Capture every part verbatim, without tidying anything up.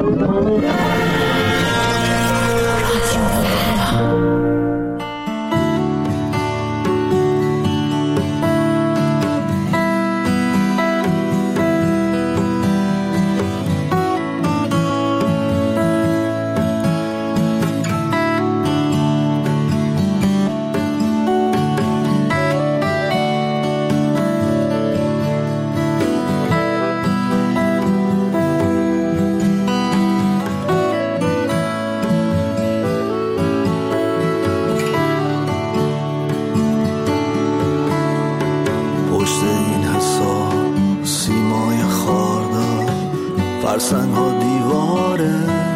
فرسنگ ها دیواره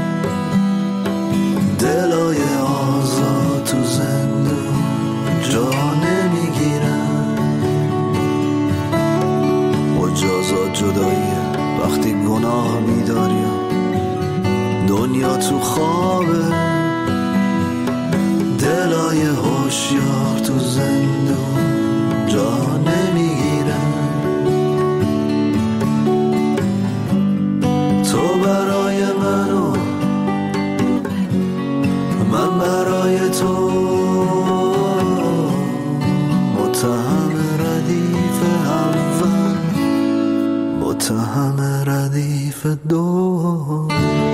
دلای آزاد تو زندون جا نمیگیرن. مجازات جداییه وقتی گناه میداری، دنیا تو خوابه دلای هوشیار تو زندون جا نمیگیرن. تو برای من و من برای تو متهم ردیف اول متهم ردیف دو.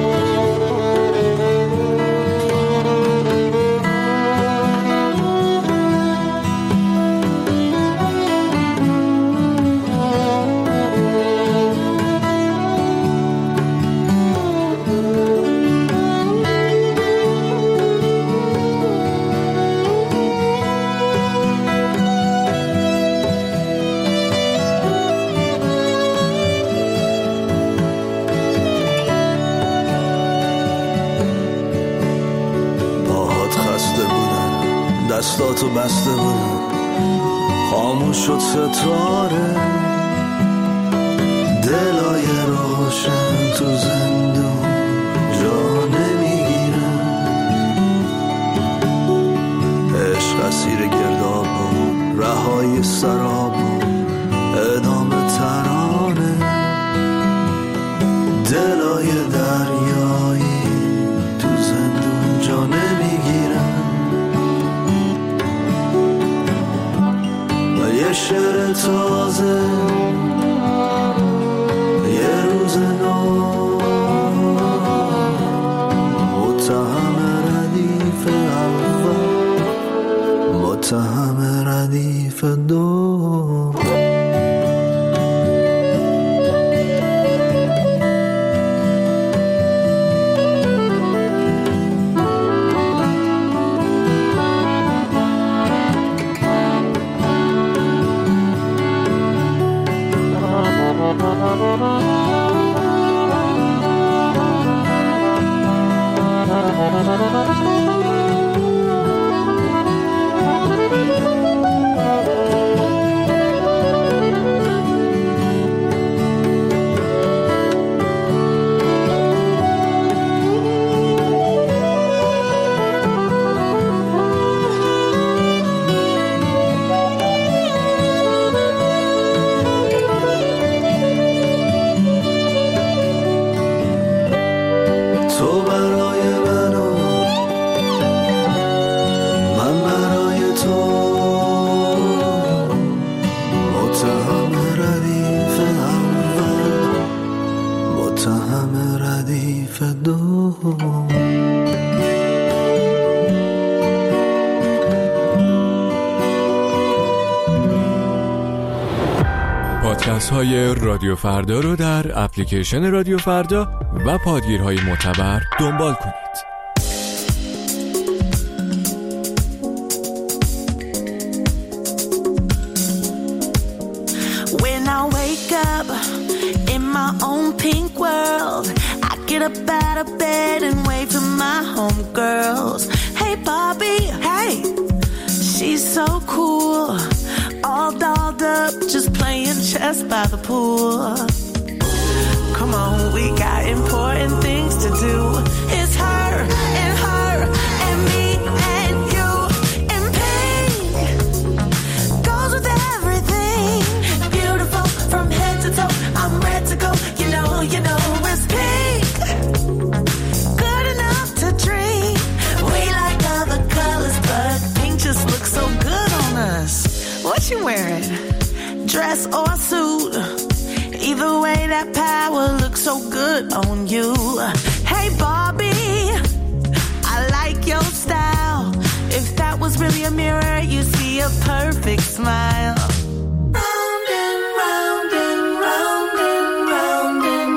دستاتو بسته بود خاموش شد ستاره دلای روشن تو زندون جا نمیگیرن. عشق اسیر گرداب و رهای سراب و ادامه ترانه دلای دریایی تو زندون جا نمیگیرن. یه شعر تازه یه روز نو متهم ردیف اول متهم ردیف دو. پادکست های رادیو فردا رو در اپلیکیشن رادیو فردا و پادگیرهای معتبر دنبال کنید. When I wake up in my own pink world, I get up out of bed and wave to my homegirls. Hey Bobby, hey, she's so cool. All dolled up, just playing chess by the pool. Come on, we got important things to do. It's her and her and me and you. And pink goes with everything. Beautiful from head to toe. I'm ready to go. You know, you know it's pink. she wearing? Dress or suit? Either way, that power looks so good on you. Hey, Barbie, I like your style. If that was really a mirror, you see a perfect smile. Round and round and round and round and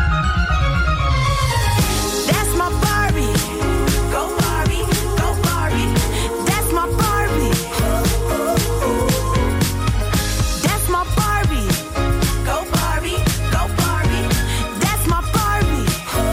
that's my Barbie. Go Barbie, go Barbie. That's my Barbie. That's my Barbie. Go Barbie, go Barbie. That's my Barbie.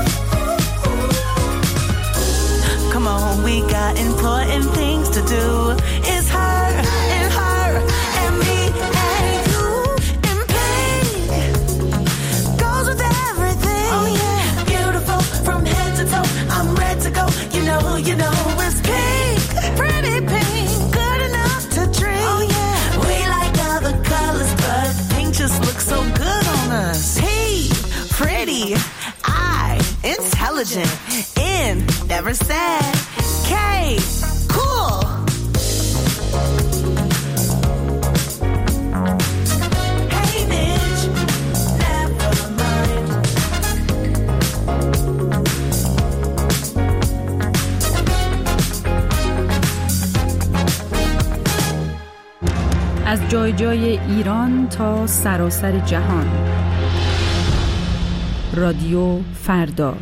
Come on, we got important things to do. It's her and her and me and you. And pink goes with everything. Oh yeah, beautiful from head to toe. I'm ready to go. You know, you know it's pink, pretty pink, good enough to drink. Oh yeah, we like other colors, but pink just looks so good on us. Hey, pretty, I, intelligent, in, never sad. K, cool. Hey, bitch, never mind. از جای جای ایران تا سراسر جهان. رادیو فردا.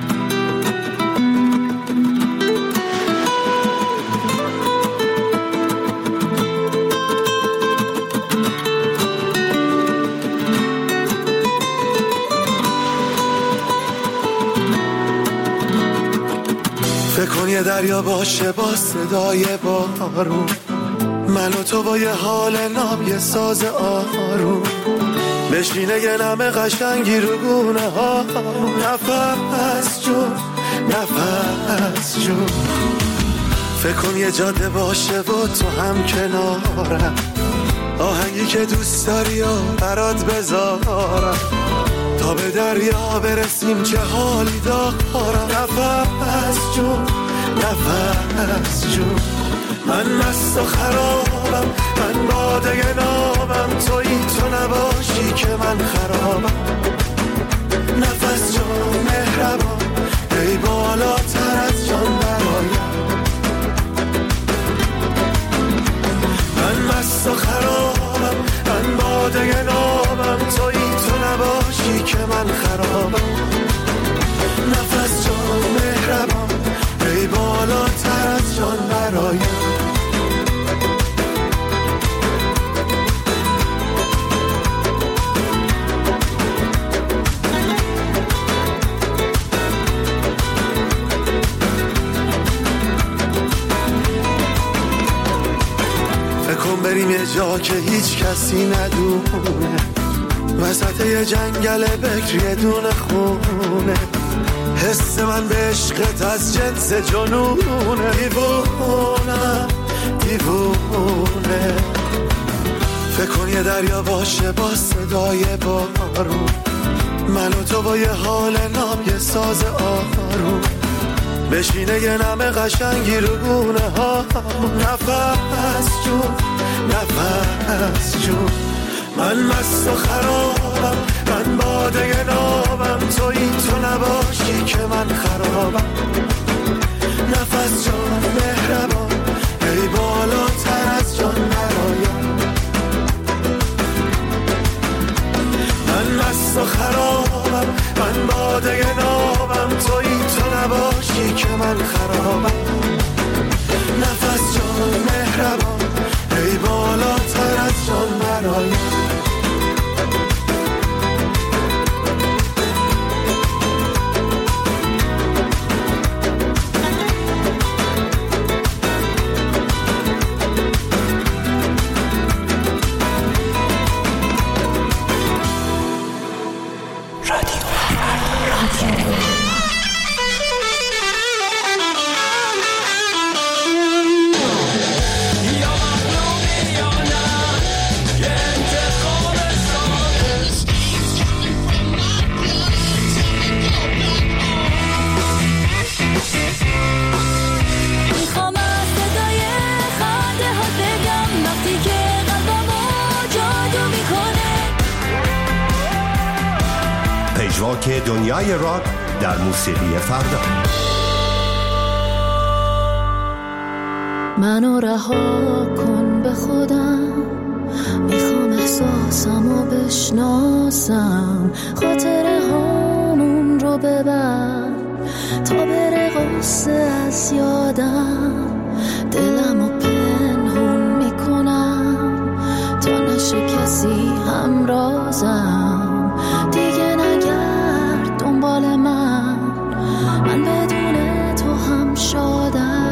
فکر کن یه دریا باشه با صدای بارون، من و تو با یه حال ناب یه ساز آروم، بشینه یه نمه قشنگی رو گونه ها، نفس جون نفس جون. فکر کن یه جاده باشه و تو هم کنارم، آهنگی که دوست داری و برات بذارم، تا به دریا برسیم چه حالی دارم. نفس جون نفس جون. من مست و خرابم، من باده نابم، تویی تو نباشی که من خرابم. نفس جون مهربان، ای بالاتر از جان برایم. من مست و خرابم، من باده نابم، تویی تو نباشی که من خرابم. نفس جون مهربان، ای بالاتر از جان برایم. فکر بریم یه جا که هیچ کسی ندونه، وسط یه جنگل بکر یه دونه خونه، حس من به عشقت از جنس جنونه. دیوونه دیوونه. فکر کن یه دریا باشه با صدای بارون، من و تو با یه حال ناب یه ساز آروم، بشینه یه نمه قشنگی رو گونه ها. نفس جون نفس جون. من مست و خرابم، من باده نابم، تویی تو نباشی که من خرابم. نفس جان مهربان، ای بالاتر از جان برایم. من مست و خرابم، من باده نابم، تویی تو نباشی که من خرابم. نفس جان مهربان، ای بالاتر از جان برایم. محاک دنیای راک در موسیقی فردا. منو رها کن به خودم، میخوام احساسمو بشناسم، خاطره هامون رو ببر تا بره غصه از یادم، دلمو پنهون میکنم تا نشه کسی همرازم، دیگه نگرد دنبال من، من بدون تو هم شادم.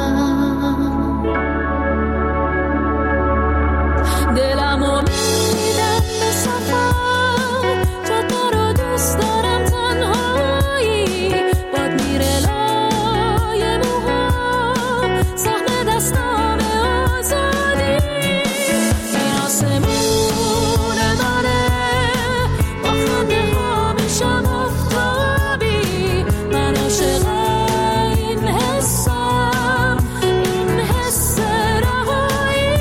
دلمو میدم به سفر، جاده رو دوست دارم تنهایی، باد میره لای موهام، سهم دستام آزادی، این آسمون منه، با خنده ها میشم آفتابی، من عاشق این حسم، این حس رهایی.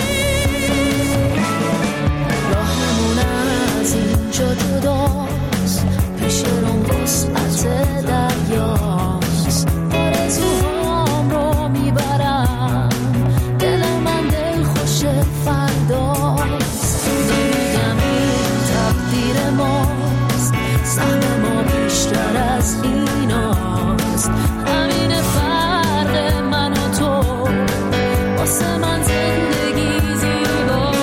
راهمون از اینجا جداست، پیش روم وسعت دریاست، آرزوهام رو میبرم، دل من دل خوش فرداست، نمیگم این تقدیر ماست، سهم ما بیشتر از ایناست، همین فرق من و تو، واسه من زندگی زیباست.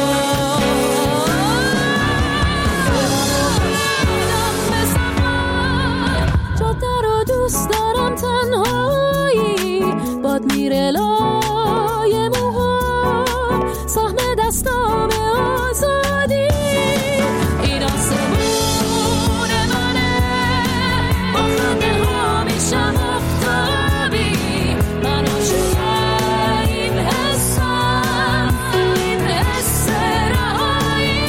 میدم به سفر، جاده رو دوست دارم تنهایی، باد میره لای موهام، سهم دستام آزادی، این آسمون منه، با خنده ها میشم آفتابی، من عاشق این حسم، این حس رهایی.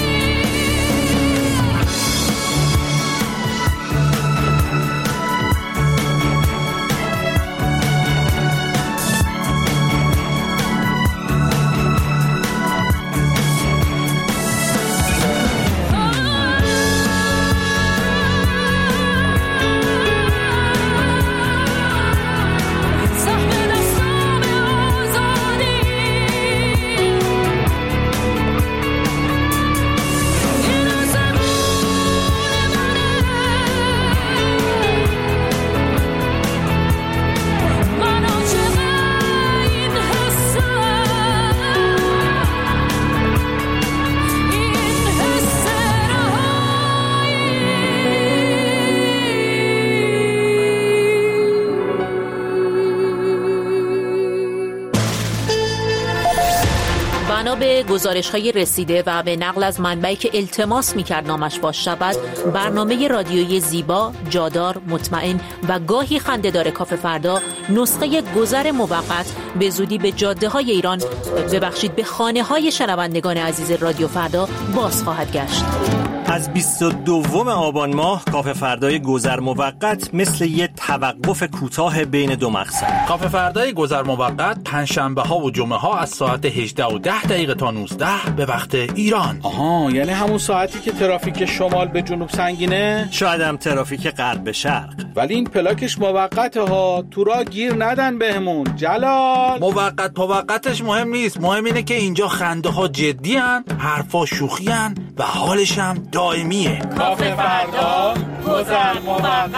سهم دستام آزادی، این آسمون منه، من عاشق این حسم، این حس بنا به گزارش‌های رسیده و به نقل از منبعی که التماس می‌کرد نامش فاش شود، برنامه رادیویی زیبا، جادار، مطمئن و گاهی خنده‌دار کافه فردا نسخه گذر موقت به زودی به جاده‌های ایران، ببخشید به خانه‌های شنوندگان عزیز رادیو فردا باز خواهد گشت. از بیست و دوم آبان ماه کافه فردای گذر موقت مثل یه توقف کوتاه بین دو مقصد. کافه فردای گذر موقت پنجشنبه ها و جمعه ها از ساعت هجده و ده دقیقه تا نوزده به وقت ایران. آها، یعنی همون ساعتی که ترافیک شمال به جنوب سنگینه؟ شاید هم ترافیک غرب به شرق. ولی این پلاکش موقته ها، تو راه گیر ندن بهمون. جلال موقت موقتش مهم نیست، مهم اینه که اینجا خنده ها جدی هن، حرفا شوخی هن و حالش هم دائمیه. کافه فردا گذر موقت.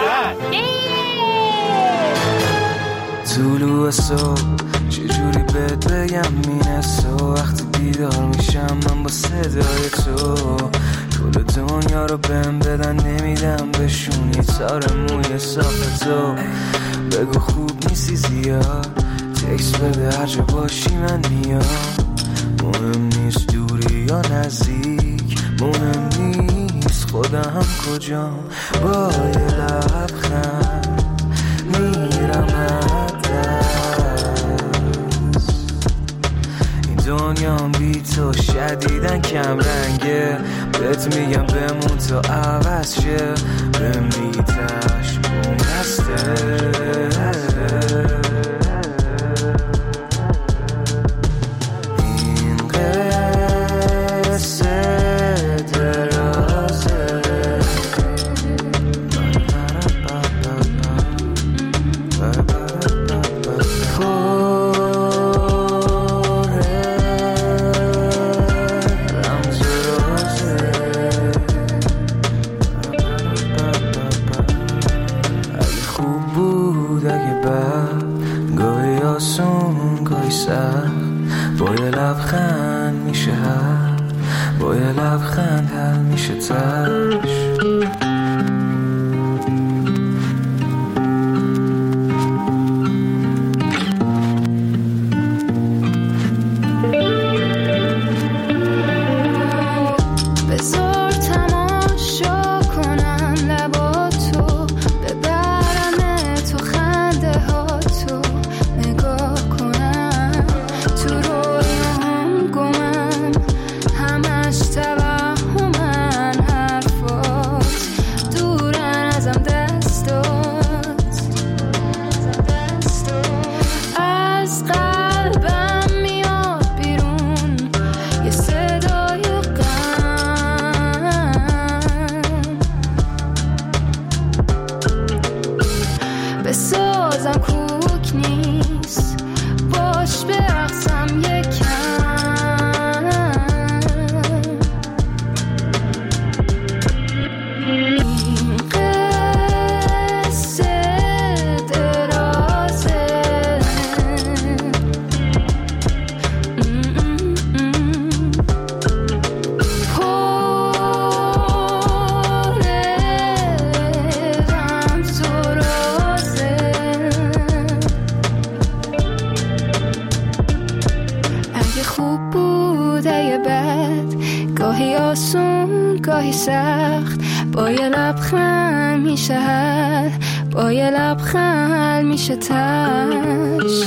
طلوع صبح چجوری بهت بگم مینسه، وقتی بیدار میشم من با صدای تو، کل دنیا رو بهم بدن نمیدم بشون، یه تار موی صاف تو، بگو خوب نیستی زیاد، تکس بده هر جا باشی من میام، مهم نیست دوری یا نزدیک، مهم نیست خودم کجام، با یه لبخند میرم دست، این دنیا بی تو شدیدن کم رنگه، بهت میگم بمون تا عوض شه، بهم میگی تشمون دسته، این قصه درازه، من لبخند حل میشه تش. سخت با یه لبخند میشه حل، با یه لبخند میشه تش،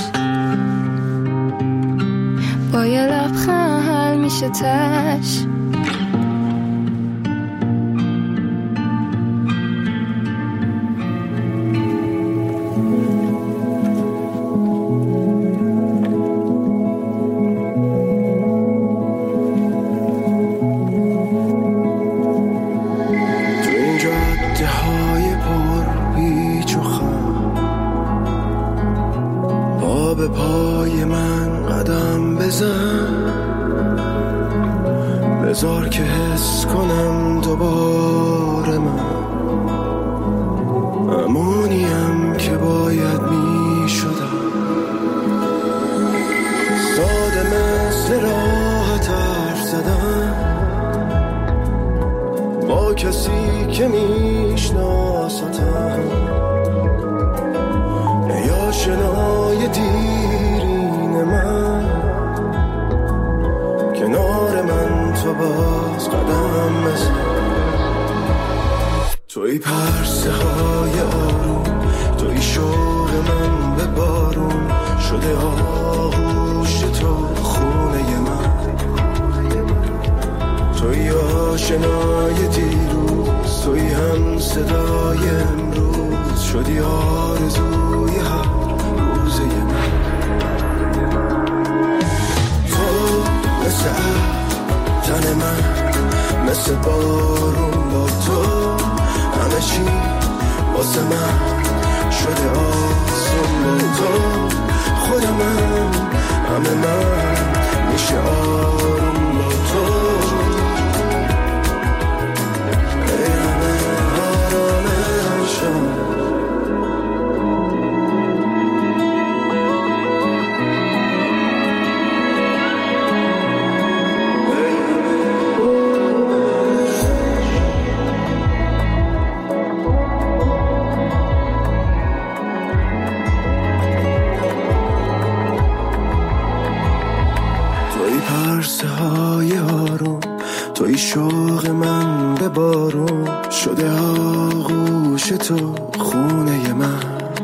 با یه لبخند میشه تش. بذار که حس کنم دوباره من امونیم که باید می شدم، ساده مثل راحت حرف زدم با کسی که میشناستم، ای آشنای دیرین من کنار من تو باز قدم بزن، توی پرسه های آروم، توی شوق من به بارون شده آغوش تو خونه من، توی آشنای دیروز، توی هم صدای امروز شدی آرزوی هر روزه من، تو مثل تن من، مثل بارون با تو همه چی واسه من شده آسون، با تو خود من همه من میشه آروم با تو، ای همه آرامشم. پرسه های آروم، توی شوق من به بارون شده آغوش تو خونه من،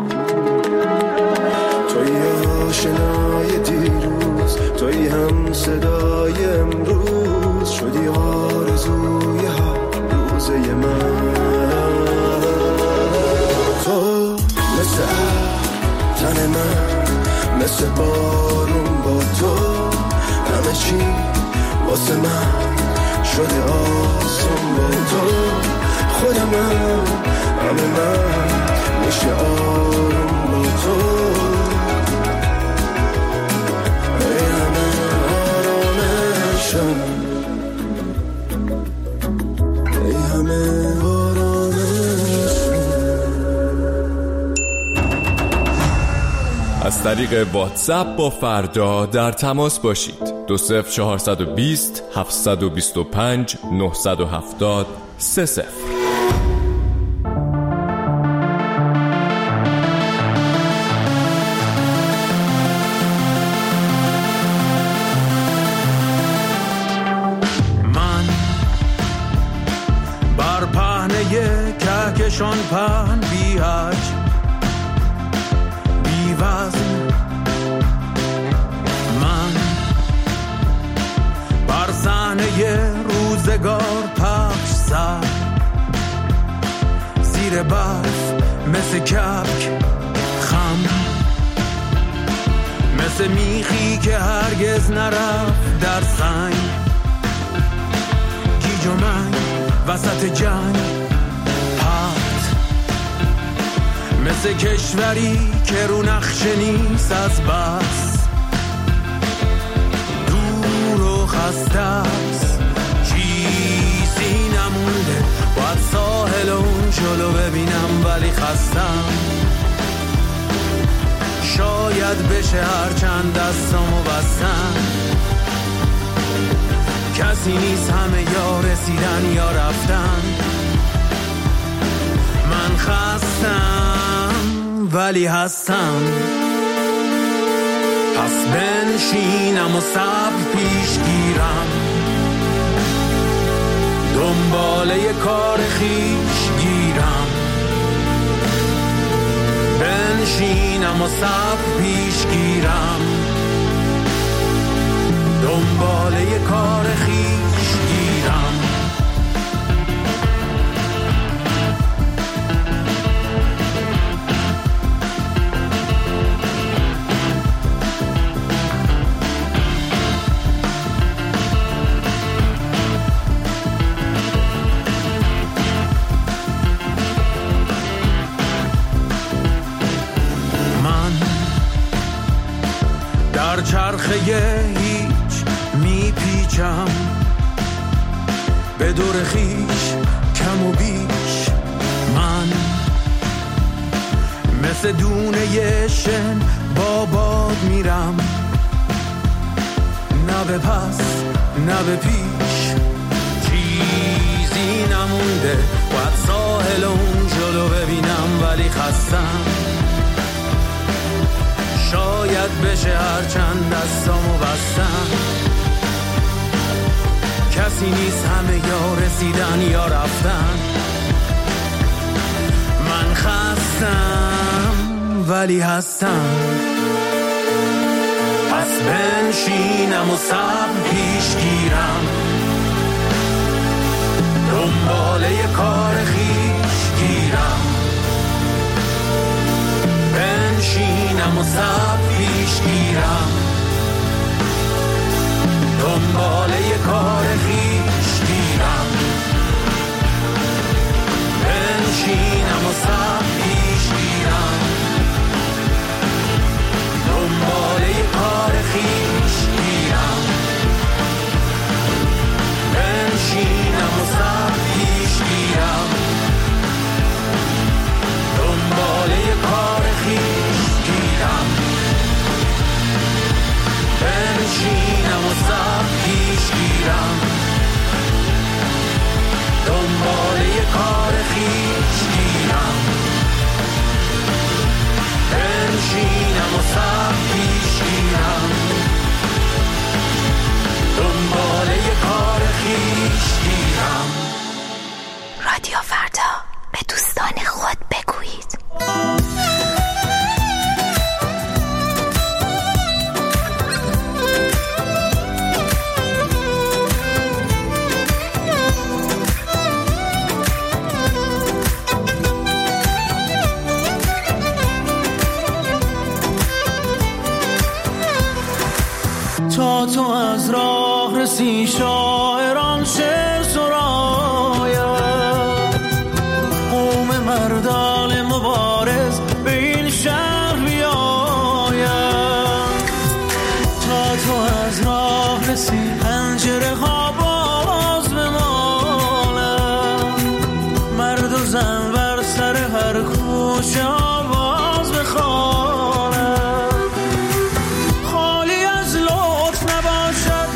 توی آشنای دیروز، توی هم صدای امروز شدی آرزوی هر روزه من، تو مثل تن من، مثل بارون با تو همه چی واسه من شده آسون، با تو خود من همه من میشه آروم با تو، ای همه آرامشم، ای همه آرامشم. از طریق واتساپ با فردا در تماس باشید. دو صفر چهارصد و بیست هفتصد و بیست و پنج نهصد و هفتاد سه صفر. کهکشان پهن بی حج بی وزن، من بر صحنه روزگار پخش سر زیر برف مثل کبک خم، مثل میخی که هرگز نرفت در سنگ، گیج و منگ وسط جنگ، مثل کشوری که رو نقشه نیست از بس، دور و خسته است، چیزی نمونده، باید ساحل اون جلو ببینم ولی خستم، شاید بشه هرچند دستامو بستم، کسی نیست همه یا رسیدن یا رفتن، من خستم ولی هستم، پس بنشینم و صبر پیش گیرم، دنباله کار خیش گیرم، بنشینم و صبر پیش گیرم، دنباله کار خیش گیرم. در چرخه هیچ میپیچم، به دور خیش کم و بیش، من مثل دونه شن با باد میرم، نه به پس نه به پیش، چیزی نمونده، باید ساحل اون جلو ببینم ولی خستم، شاید بشه هرچند دستامو بستم، کسی نیست همه یا رسیدن یا رفتن، من خستم ولی هستم، پس بنشینم و صبر پیش گیرم، دنباله کار خیش گیرم، بنشینم و صبر پیش گیرم، دنباله کار خیش گیرم، بنشینم و صبر پیش گیرم، دنباله کار خیش گیرم، بنشینم و صبر پیش گیرم، دنباله کار خیش گیرم، بنشینم و صبر پیش گیرم، دنباله کار خیش گیرم، بنشینم و صبر پیش گیرم، دنباله کار خیش گیرم. رادیو فردا، به دوستان خود بگویید. تا تو از راه رسی شاعران شعر سراید، قوم مردان مبارز به این شهر بیاید، تا تو از راه رسی پنجره ها باز بمالد، مرد و زن بر سر هر کوچه آواز بخواند، خالی از لطف نباشد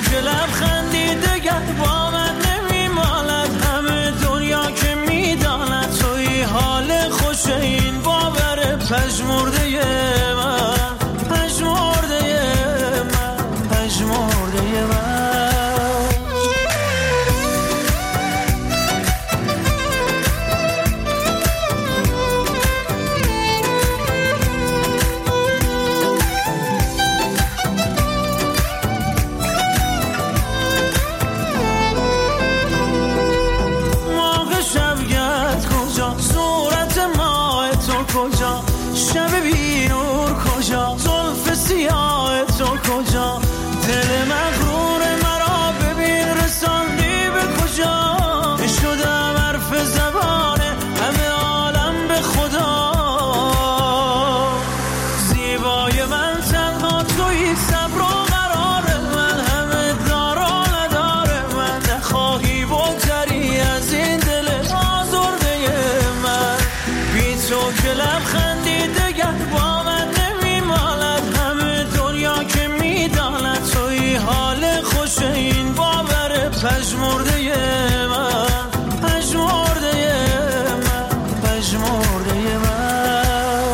که لبخندی دگر با من نمیمالد، همه دنیا که میداند توی حال خوش این باور پژمرده من، پژمرده من، پژمرده من. کجا شب بی نور، کجا زلف سیاه تو، کجا دل مغرور مرا ببین رساندی به کجا. شدم حرف زبان همه عالم به خدا، زیبای من تنها توی صبر و قرار من، همه دار و نداره من، نخواهی بگذری از این دل آزرده من. بی تو که لبخندی دگر با من نمیمالد، همه دنیا که میداند توی حال خوش این باور پژمرده من، پژمرده من، پژمرده من.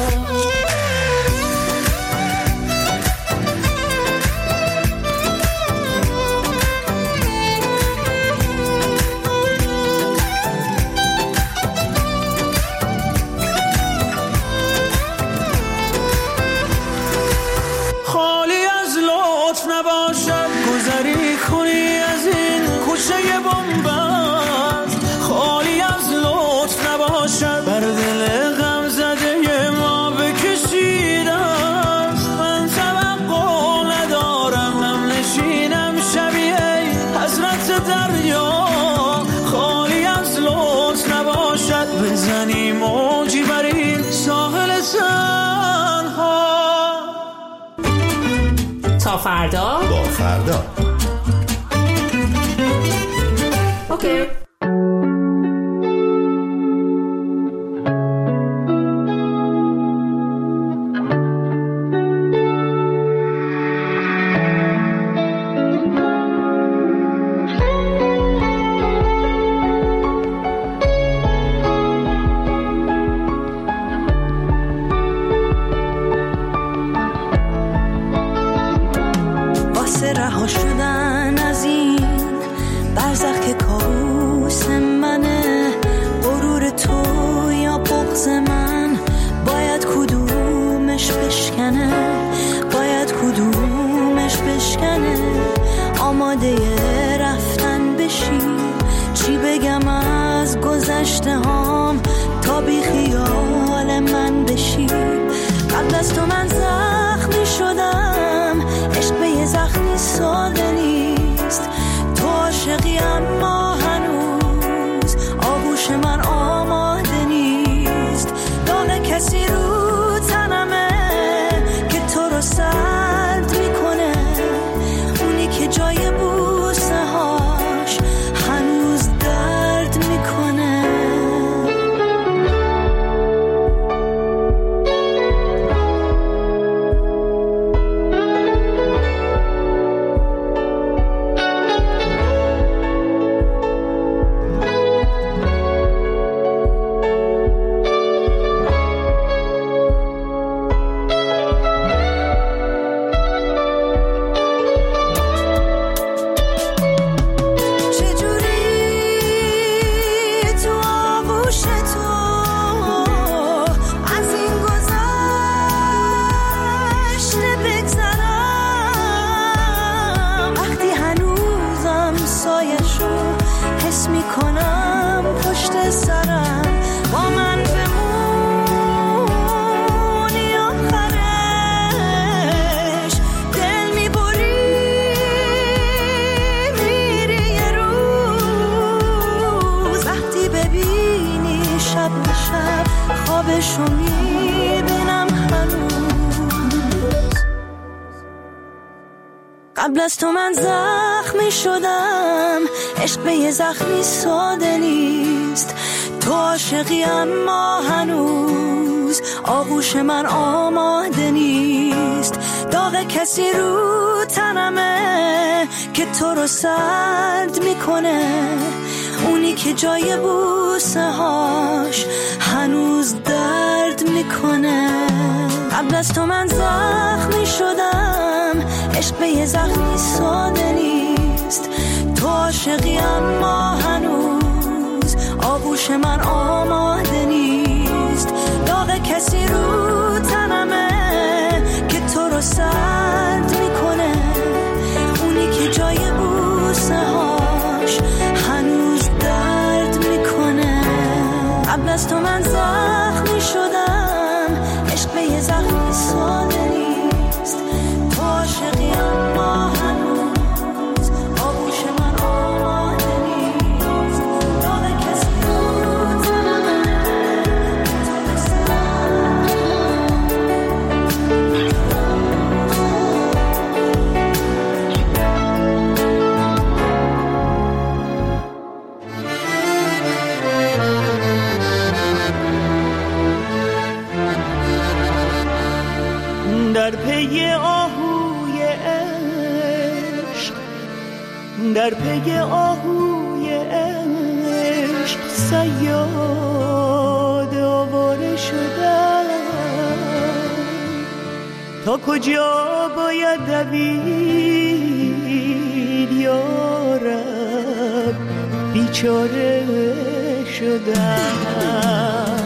نباشد گذری کنی از این کوچه بنبست، خالی از لطف نباشد بر دل غم زده ما بکشید است. من توقع ندارم هم نشینم شبیه حضرت دریا، خالی از لطف نباشد بزنی موجی بر این ساحل تنها. تا فردا با فردا اوکی. رها شدن از این برزخ که کابوس منه، غرور تو یا بغض من، باید کدومش بشکنه، باید کدومش بشکنه. آماده رفتن بشی، چی بگم از گذشته هام تا بی خیال من بشی. قبل از تو من زخمی شدم، عشق به یه زخمی ساده نیست. تو عاشقی اما هنوز آغوش من آماده نیست. داغ کسی رو تنمه که تو رو سرد میکنه، اونی که جای بوسه هاش هنوز درد میکنه. خوابشو میبینم هنوز. قبل از تو من زخمی شدم، عشق به یه زخمی ساده نیست. تو عاشقی اما هنوز آغوش من آماده نیست. داغ کسی رو تنمه که تو رو سرد میکنه، اونی که جای بوسه هاش هنوز درد میکنه. قبل از تو من زخمی شدم، عشق به یه زخمی ساده نیست. تو عاشقی اما هنوز آغوش من آماده نیست. داغ کسی رو تنمه که تو رو سرد میکنه، اونی که جای بوسه هاش هنوز درد میکنه. قبل از تو من زخمی شدم، عشق به یه زخمی ساده نیست. تو عاشقی اما هنوز آغوش من آماده نیست. داغ کسی رو تنمه که تو رو در پی آهوی عشق، در پی آهوی عشق صیاد آواره شدم. تا کجا باید دوید یارب، بیچاره شدم.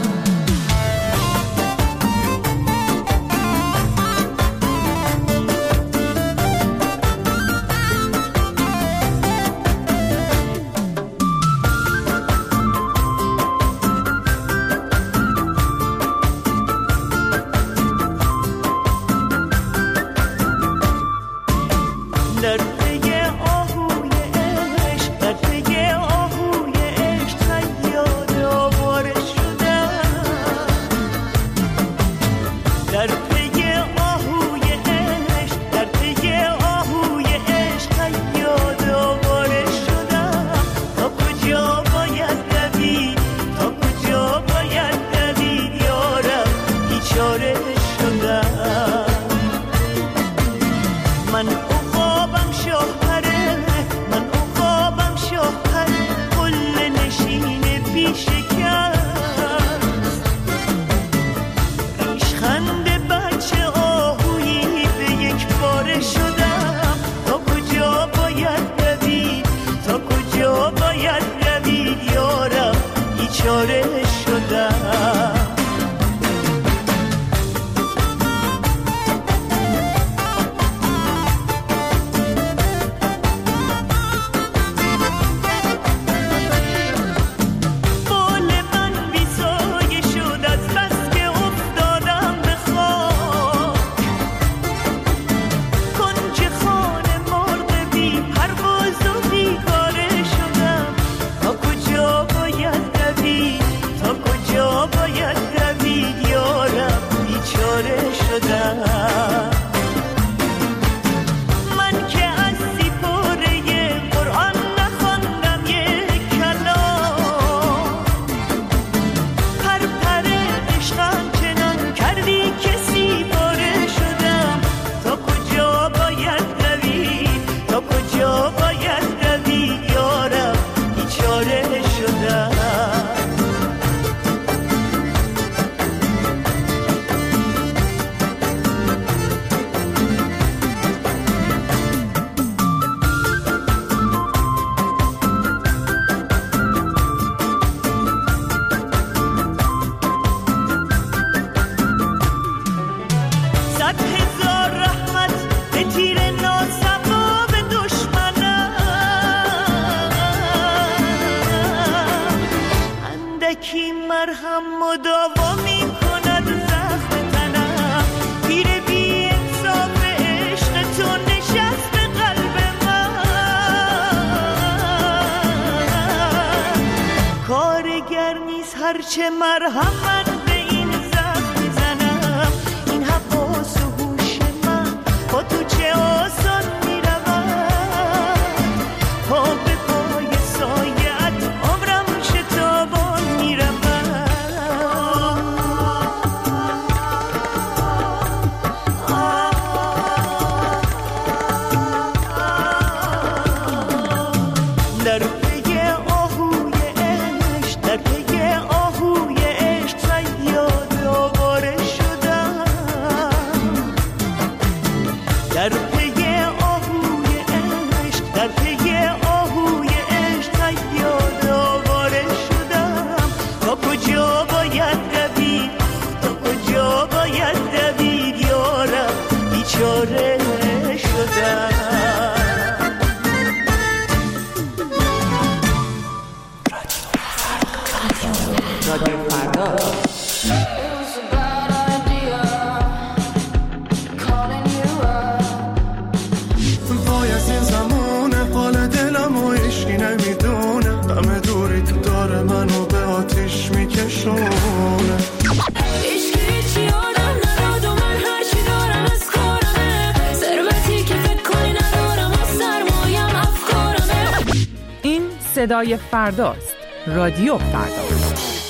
هرچه مرهم من به این زخم میزنم، این حواس و هوش من با تو چه آسان میروم. پا به پای سایت عمرم شتابان میروم. صدای فرداست. رادیو فردا.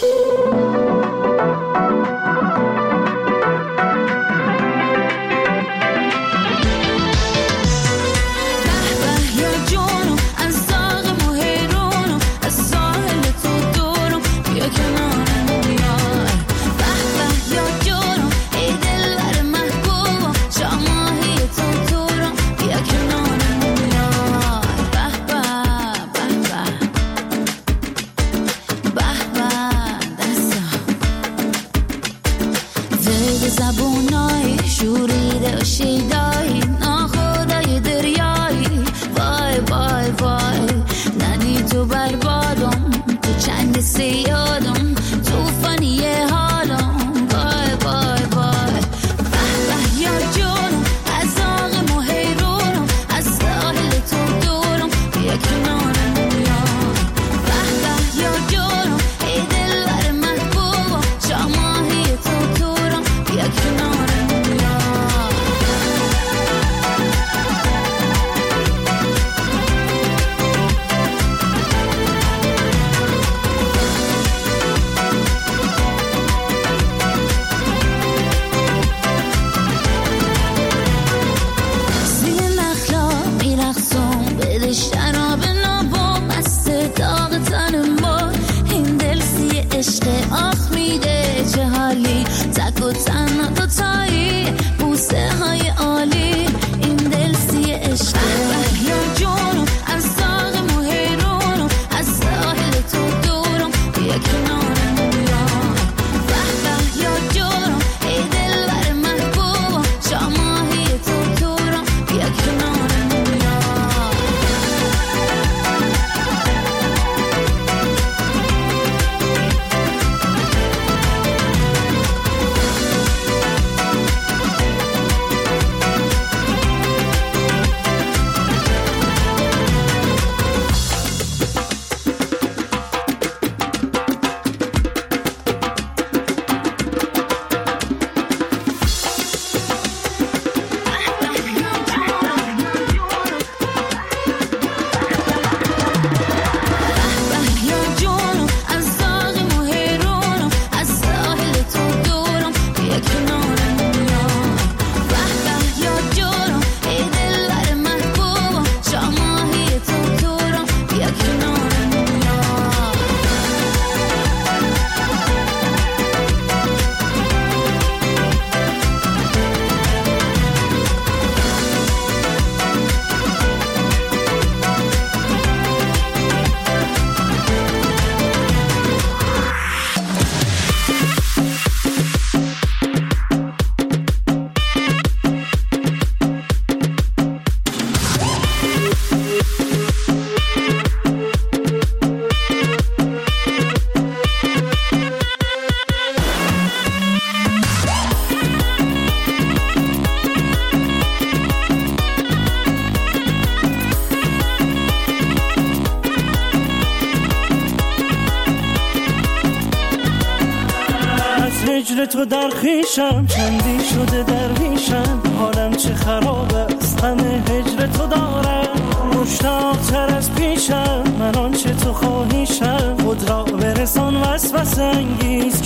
تو در خیشم چندی شده درویشم، حالم چه خراب است غم هجر تو دارم، مشتاق تر از پیشم من آنچه تو خواهیشم، خود را برسان وسوسه انگیز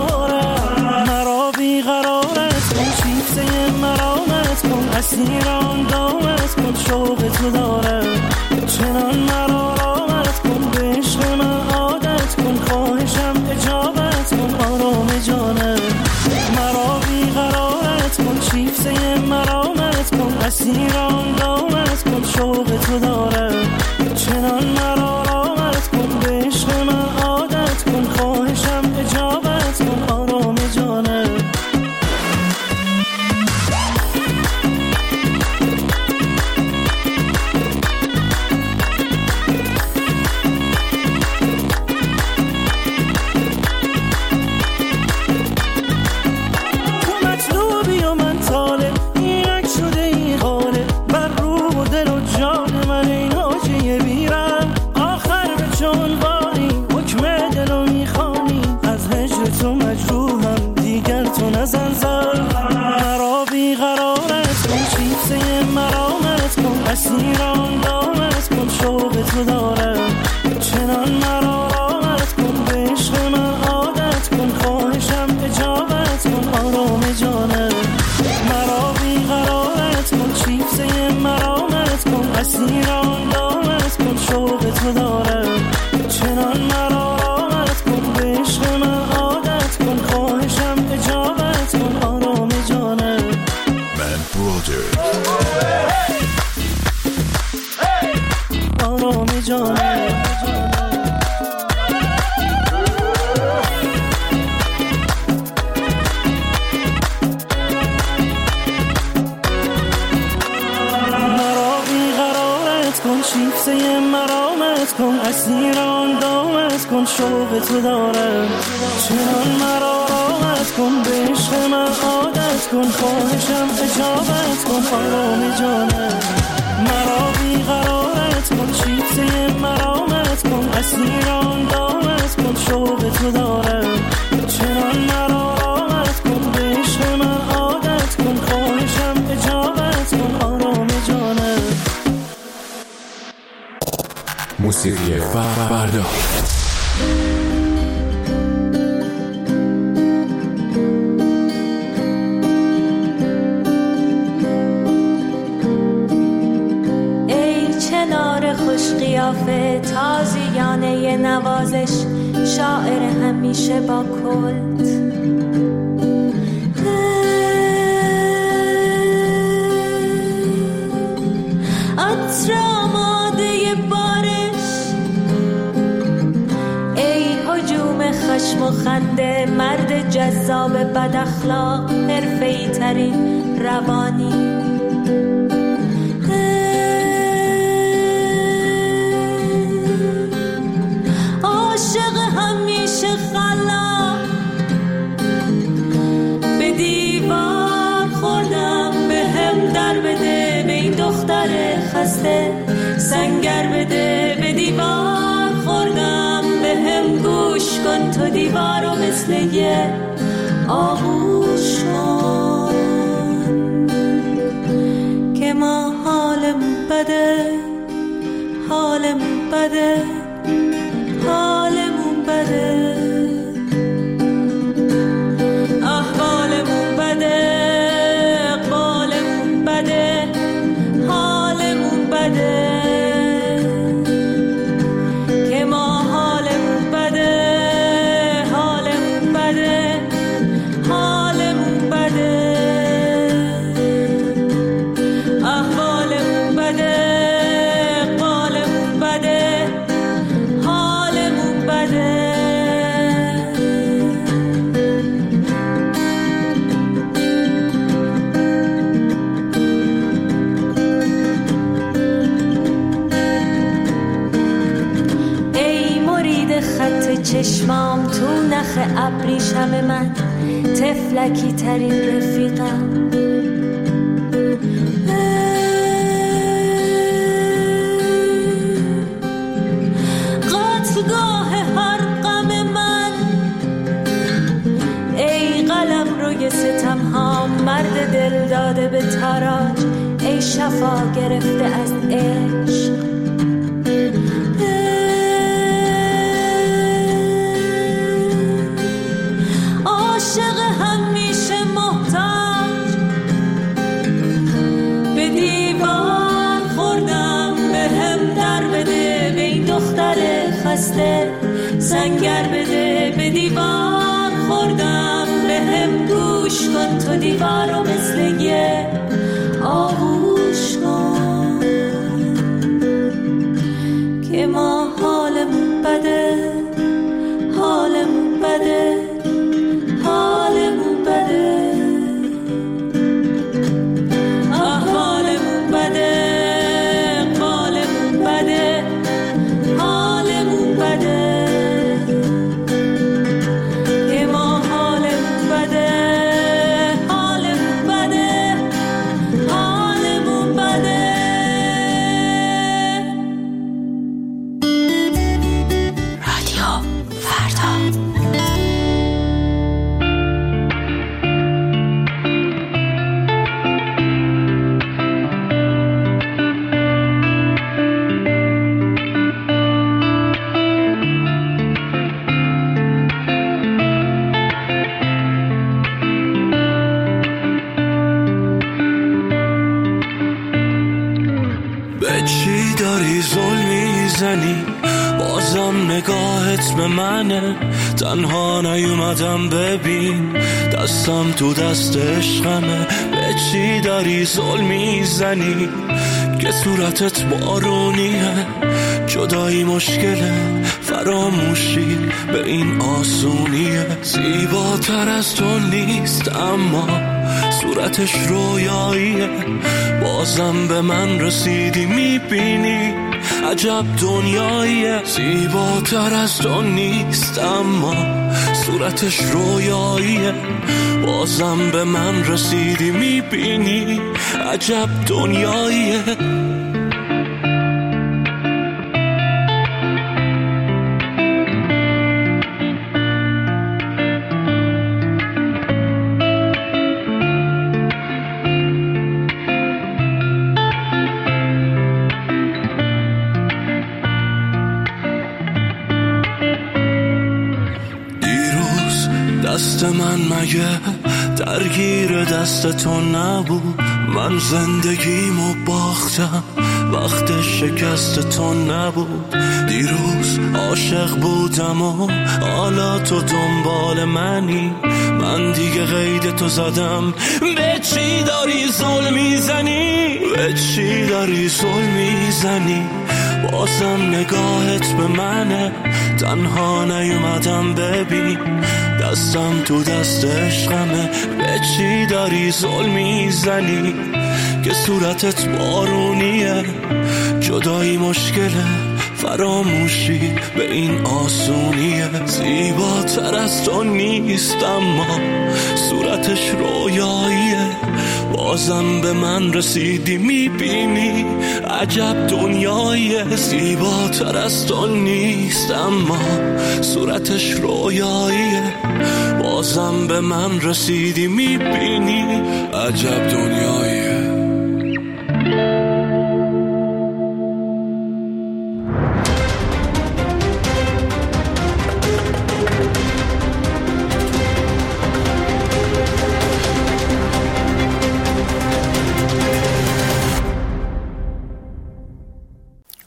کنارم، مرا بیقرارت کن شیفته مرامت کن، اسیر آن دامت کن شوق تو دارم، چنان مرا رامت کن به عشق من عادت کن، خواهشم اجابت کن آرام جانم، مرا بیقرارت کن شیفته مرامت کن، اسیر آن دامت کن شوق تو دارم، چنان مرا رامت کن به عشق من عادت کن، خواهشم اجابت کن آرام جانم. اسیران دامت کن شوق تو دارم، چنان مرا راحت کن، به عشق من عادت کن، خواهشم اجابت کن آرام جانم. مرا بیقرارت کن، چیزه مرامت کن، اسیر آن دامت کن، شوق تو دارم. چنان مرا راحت کن، به عشق من عادت کن، خواهشم اجابت کن آرام جانم. من برادر آرام جانم. شیفته مرامت کن، اسیر آن دامت کن، شوق تو دارم. چنان مرا راحت کن، به عشق من عادت کن، خواهشم اجابت کن آرام جانم. مرا بیقرارت کن، شیفته مرامت کن، اسیر آن دامت کن، شوق تو دارم. چنان مرا راحت کن، به عشق من عادت کن، خواهشم اجابت کن آرام جانم. موسیقی فردا. ای چنار خوش قیافه، تازیانه نوازش، شاعر همیشه با کلت. عطر آماده بارش، ای هجوم خشم و خنده، مرد جذاب بد اخلاق، حرفه‌ای ترین روانی. عاشق همیشه خلا، به دیوار خوردم، به هم در بده، به این دختر خسته سنگر بده. به دیوار خوردم، به هم گوش کن، تو دیوارو مثل یه آغوش کن، که ما حالمون بده، حالمون بده، حالمون بده، احوالمون بده، اقبالمون بده، حالمون بده، که ما حالمون بده، حالمون بده، حالمون بده، احوالمون بده، اقبالمون بده، حالمون بده. ای مرید خط چشمام، تو نخ ابریشم من، تفلکی ترین رفیقم. قطعگاه هر غم من، ای قلم روی ستم ها، مرد دل داده به تاراج، ای شفا گرفته از عشق. عاشق همیشه محتاج، به دیوار خوردم، به هم در بده، به این دختر خسته سنگر بده. به دیوار خوردم، به هم گوش کن، تو دیوارو مثل یه آغوش کن، که ما حالمون بده، حالمون بده، حالمون بده، احوالمون بده، اقبالمون بده، حالمون بده، که ما حالمون بده، حالمون بده، حالمون چی داری ظلم میزنی؟ بازم نگاهت به منه، تنها نیومدم ببین دستم تو دست عشقمه. به چی داری ظلم میزنی که صورتت بارونیه؟ جدایی مشکله، فراموشی به این آسونیه. زیباتر از تو نیست اما صورتش رویاییه. بازم به من رسیدی میبینی عجب دنیاییه. زیباتر از تو نیست اما صورتش رویاییه. بازم به من رسیدی میبینی عجب دنیاییه. دست من مگه درگیر دست تو نبود؟ من زندگیمو باختم وقت شکست تو نبود. دیروز عاشق بودم و حالا تو دنبال منی. من دیگه قید تو زدم. به چی داری ظلم میزنی؟ به چی داری ظلم میزنی؟ بازم نگاهت به منه، تنها نیومدم ببین دستم تو دست عشقمه. به چی داری ظلم میزنی که صورتت بارونیه؟ جدایی مشکله، فراموشی به این آسونیه. زیباتر از تو نیست اما صورتش رویاییه. بازم به من رسیدی میبینی عجب دنیاییه. زیباتر از تو نیست اما صورتش رویاییه. بازم به من رسیدی میبینی عجب دنیاییه.